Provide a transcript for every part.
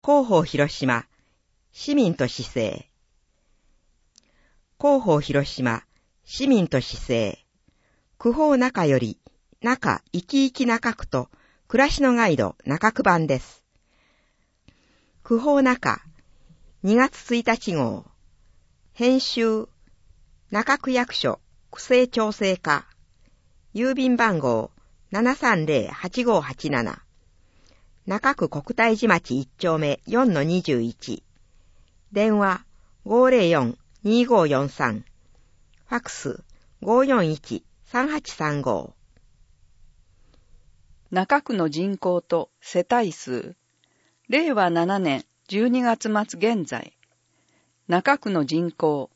広報広島、市民と市政。広報広島、市民と市政。区報中より、中生き生き中区と暮らしのガイド中区版です。区報中、2月1日号。編集、中区役所区政調整課。郵便番号 730-8587。中区国体寺町1丁目 4-21。電話 504-2543。ファクス 541-3835。 中区の人口と世帯数。令和7年12月末現在。中区の人口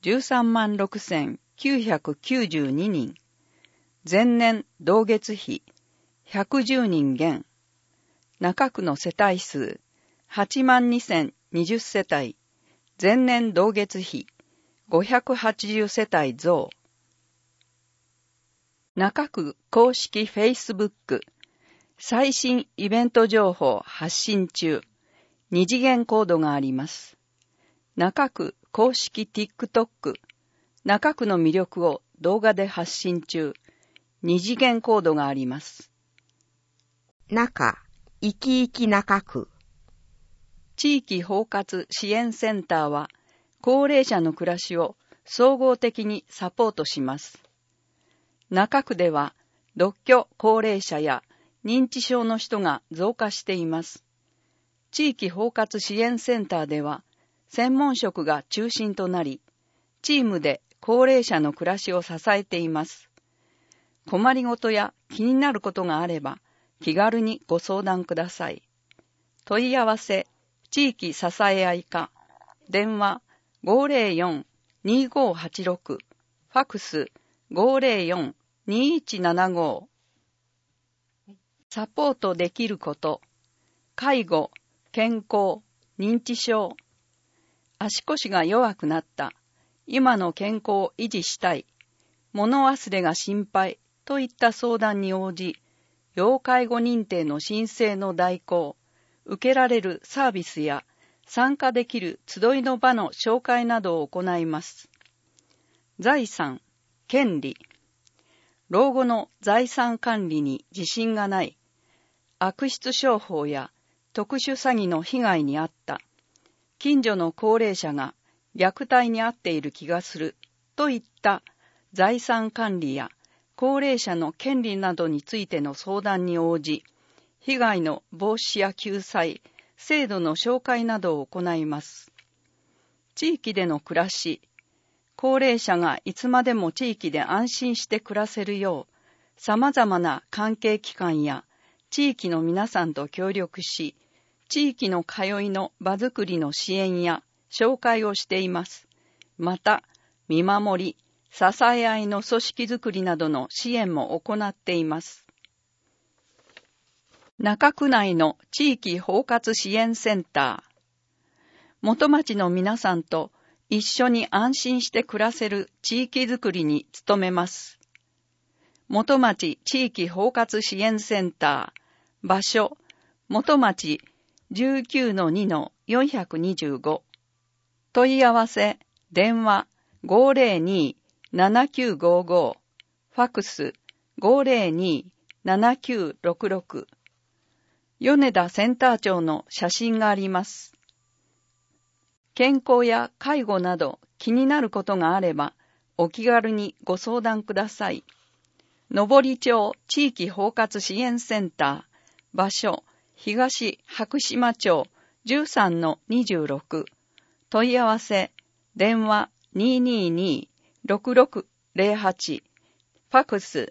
136,992 人。前年同月比110人減。中区の世帯数 82,020 世帯。前年同月比580世帯増。中区公式 Facebook。最新イベント情報発信中。二次元コードがあります。中区公式 TikTok。中区の魅力を動画で発信中。二次元コードがあります。 中、生き生き中区。 地域包括支援センターは、高齢者の暮らしを総合的にサポートします。中区では、独居高齢者や認知症の人が増加しています。地域包括支援センターでは、専門職が中心となり、チームで高齢者の暮らしを支えています。困りごとや気になることがあれば、気軽にご相談ください。問い合わせ、地域支え合い課、電話 504-2586、ファクス 504-2175。サポートできること、介護、健康、認知症、足腰が弱くなった、今の健康を維持したい、物忘れが心配といった相談に応じ、要介護認定の申請の代行、受けられるサービスや参加できる集いの場の紹介などを行います。財産、権利、老後の財産管理に自信がない、悪質商法や特殊詐欺の被害に遭った、近所の高齢者が虐待に遭っている気がするといった財産管理や高齢者の権利などについての相談に応じ、被害の防止や救済、制度の紹介などを行います。地域での暮らし、高齢者がいつまでも地域で安心して暮らせるよう、様々な関係機関や地域の皆さんと協力し、地域の通いの場づくりの支援や紹介をしています。また、見守り、支え合いの組織づくりなどの支援も行っています。中区内の地域包括支援センター。元町の皆さんと一緒に安心して暮らせる地域づくりに努めます。元町地域包括支援センター。場所、元町 19-2-425。問い合わせ、電話 502-7955。ファクス 502-7966。米田センター長の写真があります。健康や介護など気になることがあれば、お気軽にご相談ください。登町地域包括支援センター。場所、東白島町 13-26。問い合わせ、電話 222-6608。ファクス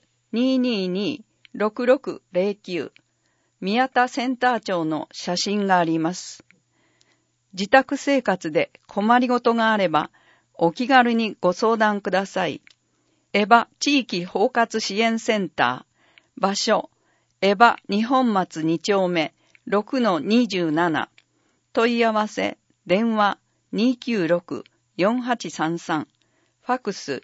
222-6609。宮田センター長の写真があります。自宅生活で困りごとがあれば、お気軽にご相談ください。エバ地域包括支援センター。場所、エバ日本松2丁目 6-27。問い合わせ、電話 296-4833。ファクス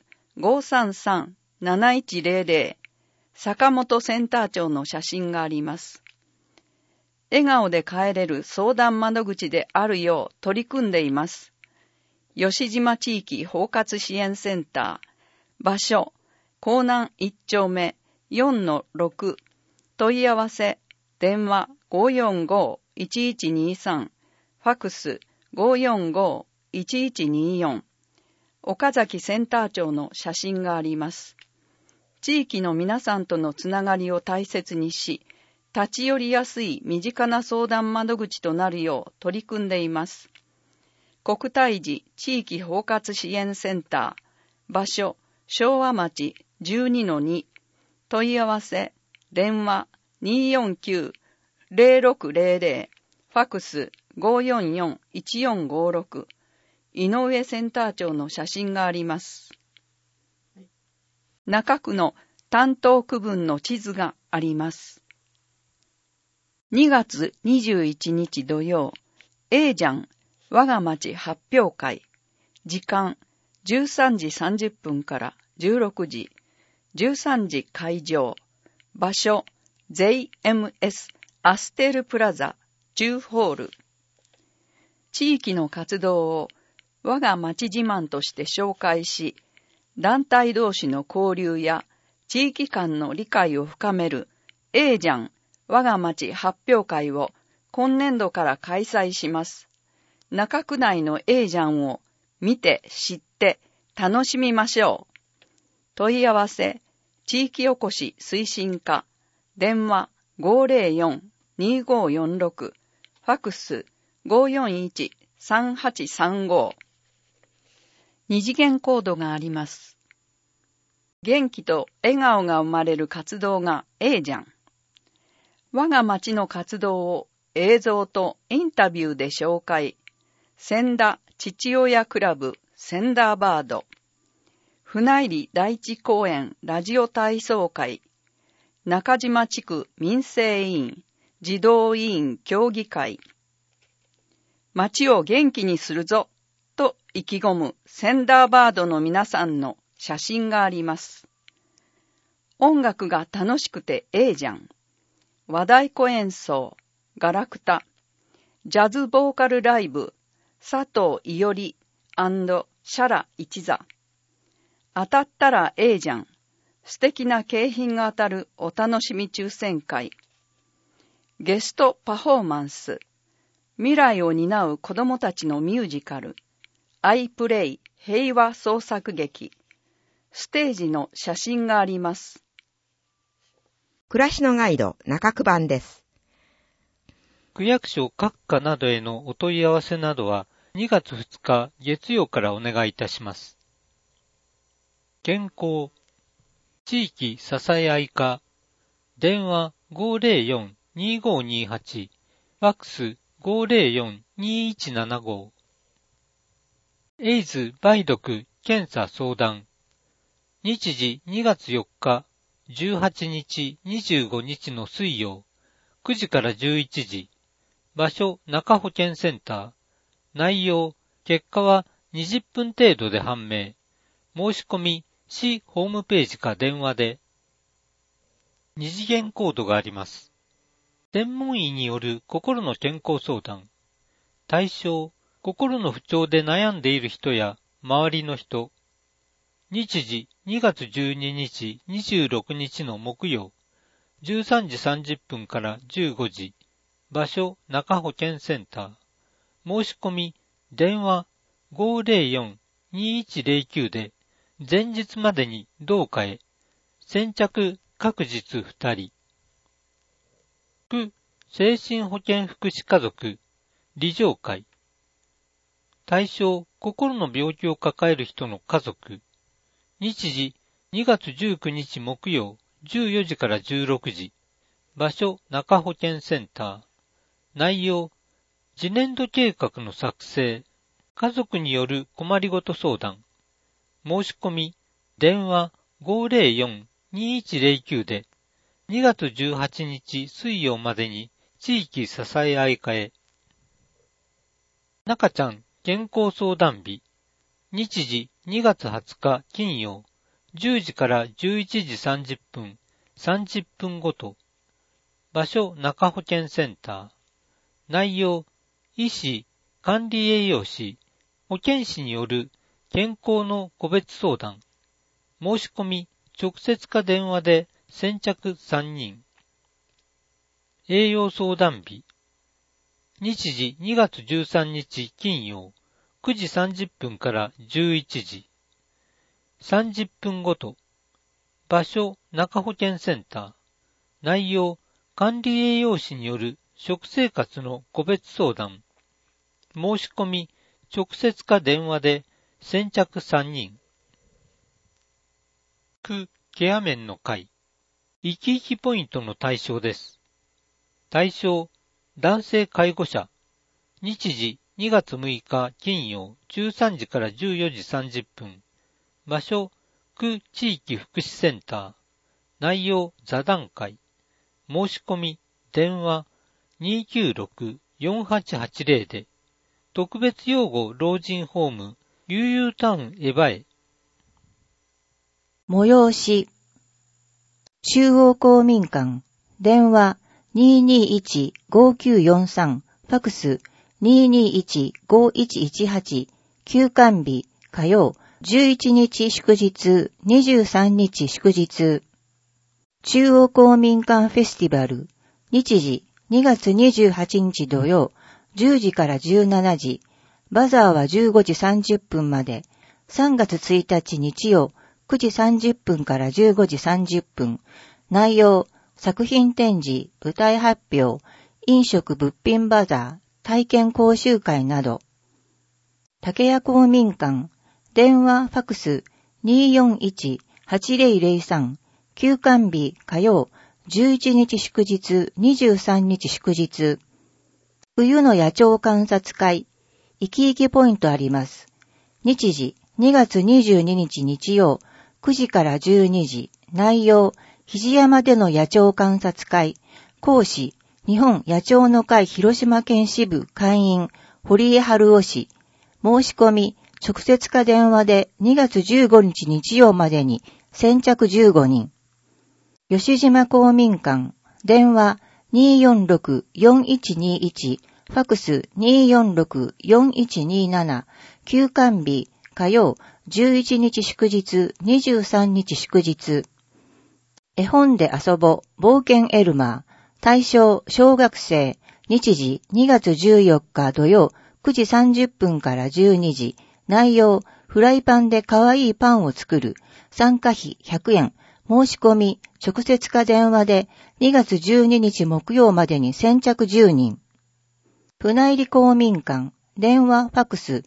533-7100。坂本センター長の写真があります。 笑顔で帰れる相談窓口であるよう取り組んでいます。吉島地域包括支援センター、場所、江南1丁目 4-6、問い合わせ、電話 545-1123、ファクス 545-1124、岡崎センター長の写真があります。地域の皆さんとのつながりを大切にし、立ち寄りやすい身近な相談窓口となるよう取り組んでいます。国体寺地域包括支援センター、場所、昭和町 12-2、問い合わせ、電話 249-0600、ファクス 544-1456、井上センター長の写真があります。中区の担当区分の地図があります。2月21日土曜、Aジャン我が町発表会、時間13時30分から16時、13時会場、場所 JMS アステルプラザ10ホール。地域の活動を我が町自慢として紹介し、団体同士の交流や地域間の理解を深める Aジャン我が町発表会を今年度から開催します。中区内の Aジャンを見て知って楽しみましょう。問い合わせ、地域おこし推進課、電話 504-2546、ファクス 541-3835。二次元コードがあります。元気と笑顔が生まれる活動が Aジャン。我が町の活動を映像とインタビューで紹介。千田父親クラブセンダーバード。船入第一公園ラジオ体操会。中島地区民生委員児童委員協議会。町を元気にするぞと意気込むセンダーバードの皆さんの写真があります。音楽が楽しくてええじゃん。和太鼓演奏、ガラクタ、ジャズボーカルライブ、佐藤伊織&シャラ一座。当たったらええじゃん。素敵な景品が当たるお楽しみ抽選会。ゲストパフォーマンス。未来を担う子どもたちのミュージカル。アイプレイ平和創作劇。ステージの写真があります。 暮らしのガイド中区版です。 区役所各課などへのお問い合わせなどは2月2日月曜からお願いいたします。健康、地域支え合い課、電話 504-2528、ファックス 504-2175。エイズ梅毒検査相談。日時2月4日、18日、25日の水曜、9時から11時。場所、中保健センター。内容、結果は20分程度で判明。申し込み、市ホームページか電話で。二次元コードがあります。専門医による心の健康相談。対象、心の不調で悩んでいる人や周りの人。日時2月12日、26日の木曜、13時30分から15時。場所、中保健センター。申し込み、電話 504-2109 で、前日までに同課へ。先着各日2人。区精神保健福祉家族、理事会。対象、心の病気を抱える人の家族。日時、2月19日木曜、14時から16時。場所、中保健センター。内容、次年度計画の作成。家族による困りごと相談。申し込み、電話 504-2109 で、2月18日水曜までに地域支え合い課へ。中ちゃん健康相談日。日時2月20日金曜、10時から11時30分、30分ごと。場所中保健センター。 内容、医師、管理栄養士、保健師による健康の個別相談。申し込み、直接か電話で先着3人。栄養相談日。日時2月13日金曜、9時30分から11時。30分ごと。場所、中保健センター。内容、管理栄養士による食生活の個別相談。申し込み、直接か電話で先着3人。ケア面の会。生き生きポイントの対象です。対象、男性介護者。日時2月6日金曜13時から14時30分。場所、区地域福祉センター。内容、座談会。申し込み、電話、296-4880で。特別養護老人ホーム、悠々タウンエバへ。 催し。中央公民館。電話、221-5943。ファクス、221-5118。休館日、火曜、11日祝日、23日祝日。中央公民館フェスティバル。日時、2月28日土曜、10時から17時。バザーは15時30分まで。3月1日日曜、9時30分から15時30分。内容、作品展示、舞台発表、飲食物品バザー、体験講習会など。竹谷公民館、電話ファクス 241-8003。休館日火曜、11日祝日、23日祝日。冬の野鳥観察会、生き生きポイントあります。日時、2月22日日曜、9時から12時。内容、肘山での野鳥観察会。講師、日本野鳥の会広島県支部会員、堀江春夫氏。申し込み、直接か電話で2月15日日曜までに先着15人。吉島公民館、電話 246-4121、ファクス 246-4127、休館日、火曜、11日祝日、23日祝日。絵本で遊ぼ、冒険エルマー、対象、小学生、日時、2月14日土曜、9時30分から12時。内容、フライパンで可愛いパンを作る。参加費100円。申し込み、直接か電話で2月12日木曜までに先着10人。船入公民館、電話ファクス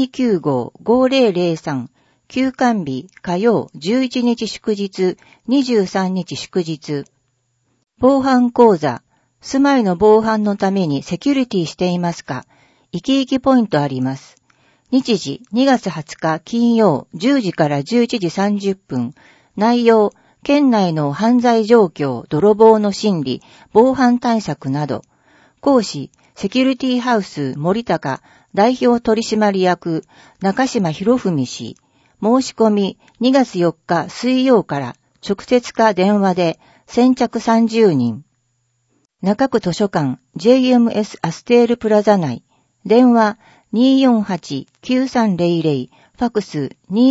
295-5003。休館日火曜11日祝日、23日祝日。防犯講座、住まいの防犯のためにセキュリティしていますか？生き生きポイントあります。日時2月20日金曜10時から11時30分。内容、県内の犯罪状況、泥棒の心理、防犯対策など。講師、セキュリティハウス森高代表取締役中島博文氏。申し込み2月4日水曜から直接か電話で先着30人。中区図書館 JMS アステールプラザ内。電話 248-9300、ファクス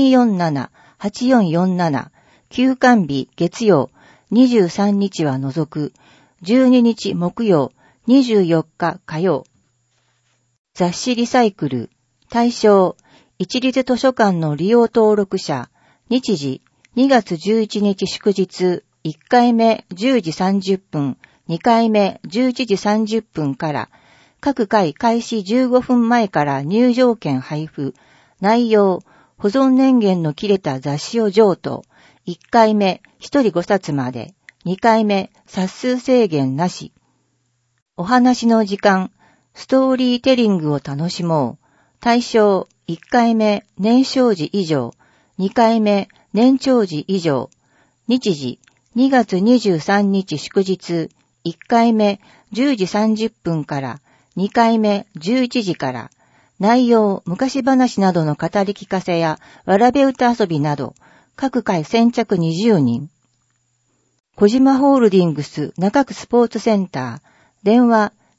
247-8447。休館日月曜、23日は除く、12日木曜、24日火曜。雑誌リサイクル、対象、一律図書館の利用登録者、日時、2月11日祝日、1回目10時30分、2回目11時30分から、各回開始15分前から入場券配布、内容、保存年限の切れた雑誌を譲渡、1回目1人5冊まで、2回目冊数制限なし。お話の時間、ストーリーテリングを楽しもう。対象、1回目年少時以上、2回目年長時以上。日時、2月23日祝日、1回目10時30分から、2回目11時から。内容、昔話などの語り聞かせや、わらべ歌遊びなど、各回先着20人。小島ホールディングス中区スポーツセンター。電話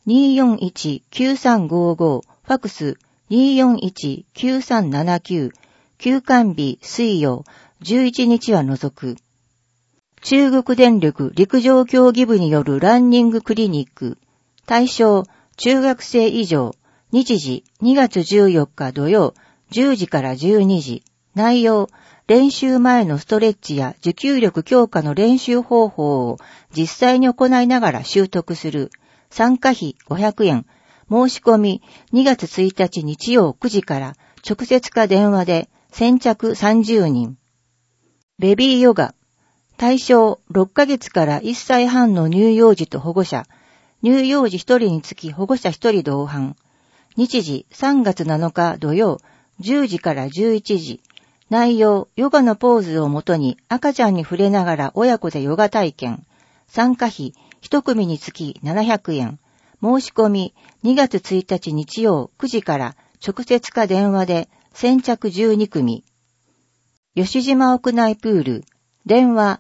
241-9355、ファクス 241-9379、休館日水曜11日は除く。中国電力陸上競技部によるランニングクリニック、対象中学生以上、日時2月14日土曜10時から12時、内容練習前のストレッチや持久力強化の練習方法を実際に行いながら習得する。参加費500円。申し込み2月1日日曜9時から直接か電話で先着30人。ベビーヨガ。対象6ヶ月から1歳半の乳幼児と保護者。乳幼児1人につき保護者1人同伴。日時3月7日土曜10時から11時。内容、ヨガのポーズをもとに赤ちゃんに触れながら親子でヨガ体験。参加費1組につき700円。申し込み2月1日日曜9時から直接か電話で先着12組。吉島屋内プール。電話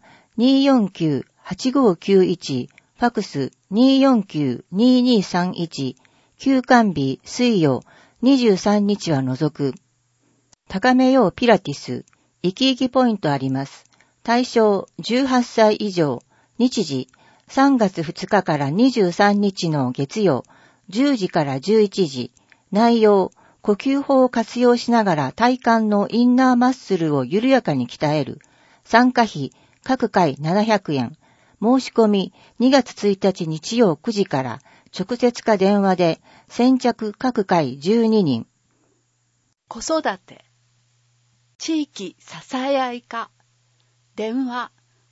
249-8591、ファクス 249-2231、休館日水曜23日は除く。高めようピラティス、生き生きポイントあります。対象18歳以上、日時3月2日から23日の月曜、10時から11時、内容、呼吸法を活用しながら体幹のインナーマッスルを緩やかに鍛える。参加費、各回700円。申し込み2月1日日曜9時から直接か電話で先着各回12人。 子育て地域支え合い課電話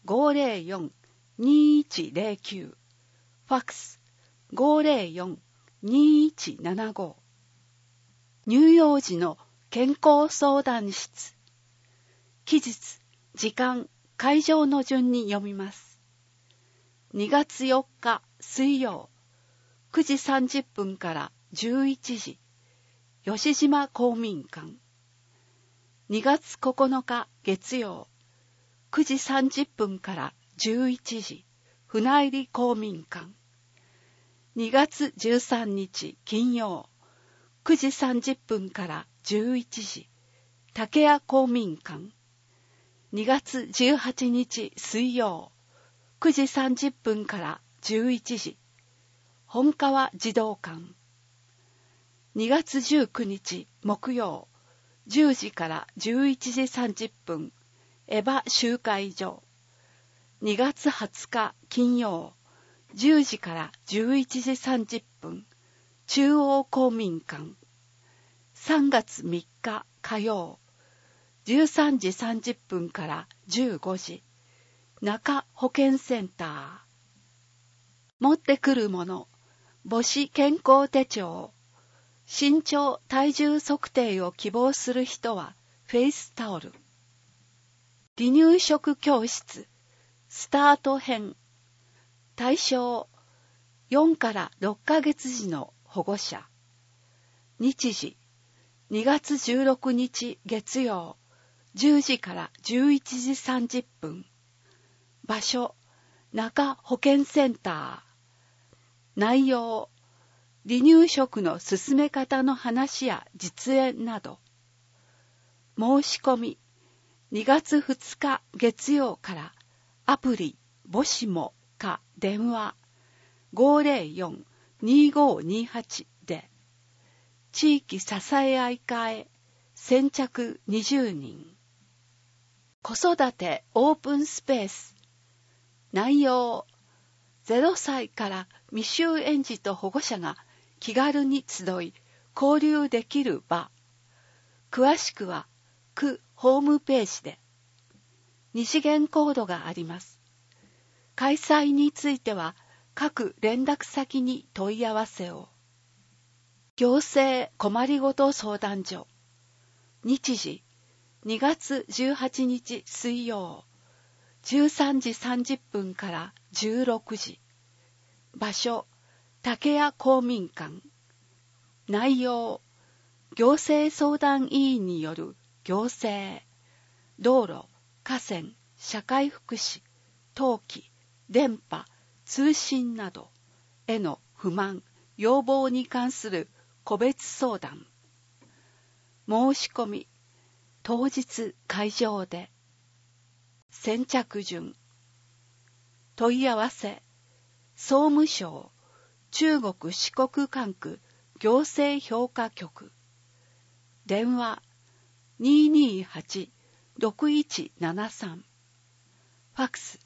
504-2109 ファクス 504-2175 乳幼児の健康相談室期日時間会場の順に読みます。2月4日水曜9時30分から11時吉島公民館。2月9日月曜9時30分から11時船入公民館。2月13日金曜9時30分から11時竹谷公民館。2月18日水曜9時30分から11時本川児童館。2月19日木曜10時から11時30分エヴァ集会所。2月20日金曜10時から11時30分中央公民館。3月3日火曜13時30分から15時中保健センター。持ってくるもの母子健康手帳。身長体重測定を希望する人はフェイスタオル。離乳食教室スタート編。対象4から6ヶ月児の保護者。日時2月16日月曜10時から11時30分。場所中保健センター。内容離乳食の進め方の話や実演など。申し込み2月2日月曜からアプリ母子もか電話 504-2528 で地域支え合い課へ先着20人。子育てオープンスペース。内容0歳から未就園児と保護者が気軽に集い交流できる場。詳しくは区ホームページで。二次元コードがあります。開催については各連絡先に問い合わせを。行政困りごと相談所。日時2月18日水曜13時30分から16時。場所竹谷公民館。内容行政相談委員による行政、道路、河川、社会福祉、登記、電波、通信などへの不満、 要望に関する個別相談。申し込み、当日会場で。先着順。問い合わせ、総務省中国四国管区行政評価局。電話 228-6173。ファックス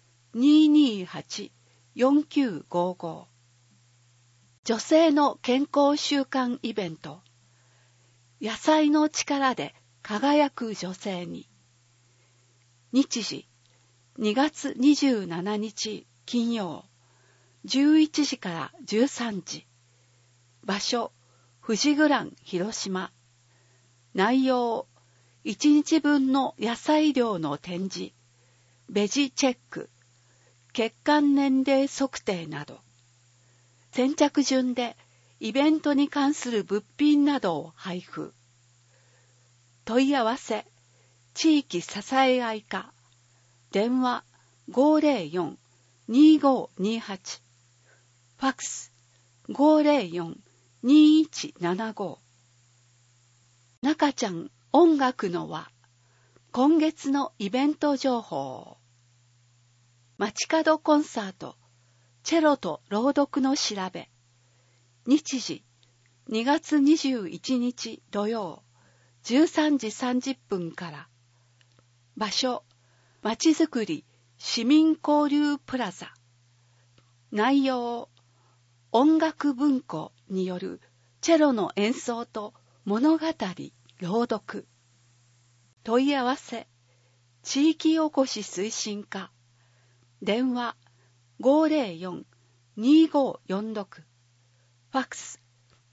228-4955。女性の健康習慣イベント。野菜の力で輝く女性に。日時2月27日金曜11時から13時。場所富士グラン広島。内容1日分の野菜量の展示、ベジチェック、血管年齢測定など。先着順でイベントに関する物品などを配布。問い合わせ、地域支え合い課。電話 504-2528。ファックス 504-2175。中ちゃん音楽の輪。今月のイベント情報。街角コンサート。チェロと朗読の調べ。日時2月21日土曜13時30分から。場所まちづくり市民交流プラザ。内容音楽文庫によるチェロの演奏と物語朗読。問い合わせ地域おこし推進課。電話 504-2546。ファックス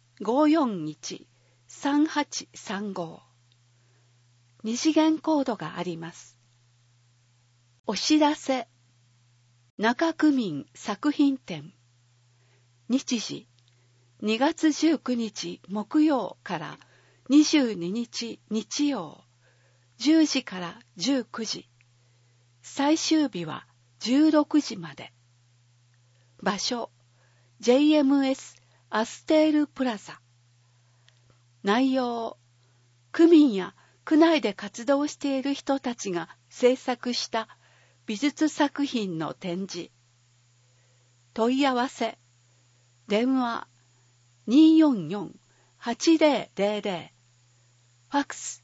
541-3835。二次元コードがあります。お知らせ。中区民作品展。日時2月19日木曜から22日日曜10時から19時。最終日は16時まで。場所 JMS アステールプラザ。内容区民や区内で活動している人たちが制作した美術作品の展示。問い合わせ電話 244-8000。ファックス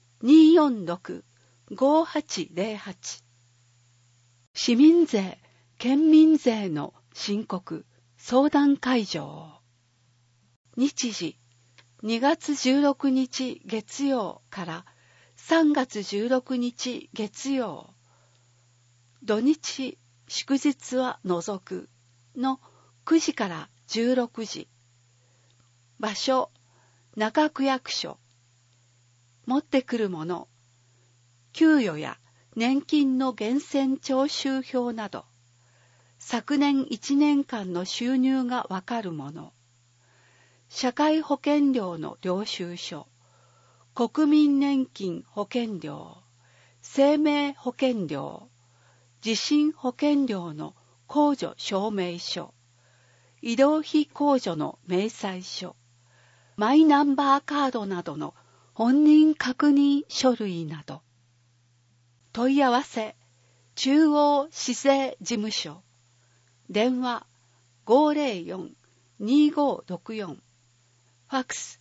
246-5808。市民税、県民税の申告、相談会場。日時2月16日月曜から3月16日月曜。土日、祝日は除くの9時から16時。場所、中区役所。持ってくるもの、給与や年金の源泉徴収票など、昨年1年間の収入がわかるもの、社会保険料の領収書、国民年金保険料、生命保険料、地震保険料の控除証明書、医療費控除の明細書、マイナンバーカードなどの本人確認書類など。問い合わせ中央市政事務所。電話 504-2564。ファックス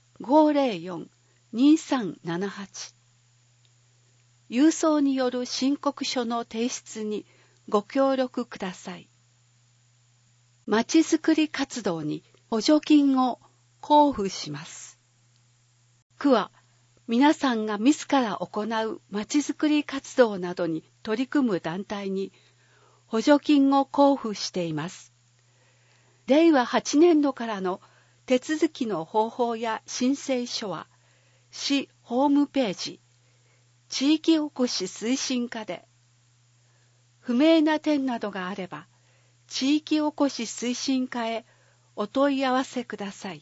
504-2378。郵送による申告書の提出にご協力ください。まちづくり活動に補助金を交付します。区は皆さんが自ら行うまちづくり活動などに取り組む団体に補助金を交付しています。令和8年度からの手続きの方法や申請書は市ホームページ、地域おこし推進課で、不明な点などがあれば、地域おこし推進課へお問い合わせください。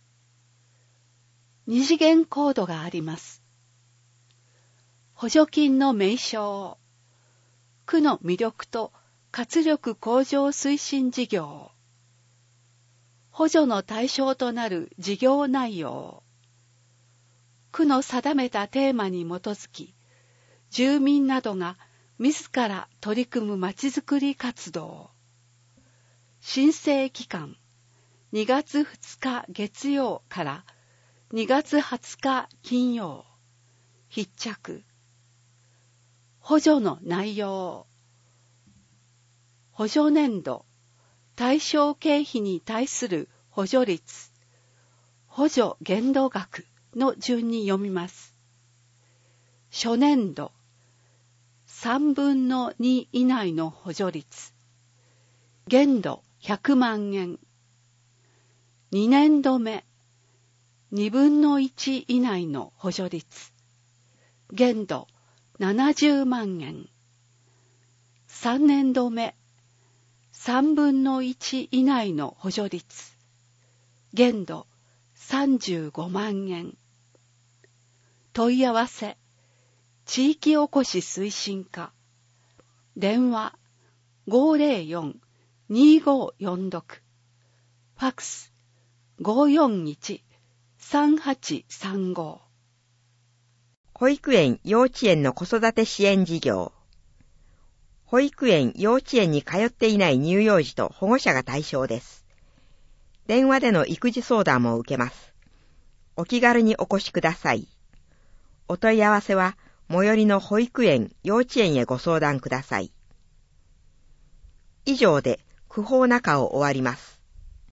二次元コードがあります。補助金の名称、区の魅力と活力向上推進事業、 補助の対象となる事業内容。区の定めたテーマに基づき、住民などが自ら取り組むまちづくり活動。申請期間、2月2日月曜から2月20日金曜。必着。補助の内容。補助年度、対象経費に対する補助率、補助限度額の順に読みます。初年度、3分の2以内の補助率、限度100万円。2年度目、2分の1以内の補助率、限度70万円。3年度目、3分の1以内の補助率、限度35万円。問い合わせ、地域おこし推進課、電話504-2546、ファクス541-3835。 保育園・幼稚園の子育て支援事業。保育園・幼稚園に通っていない乳幼児と保護者が対象です。電話での育児相談も受けます。お気軽にお越しください。お問い合わせは最寄りの保育園・幼稚園へご相談ください。以上で区法中を終わります。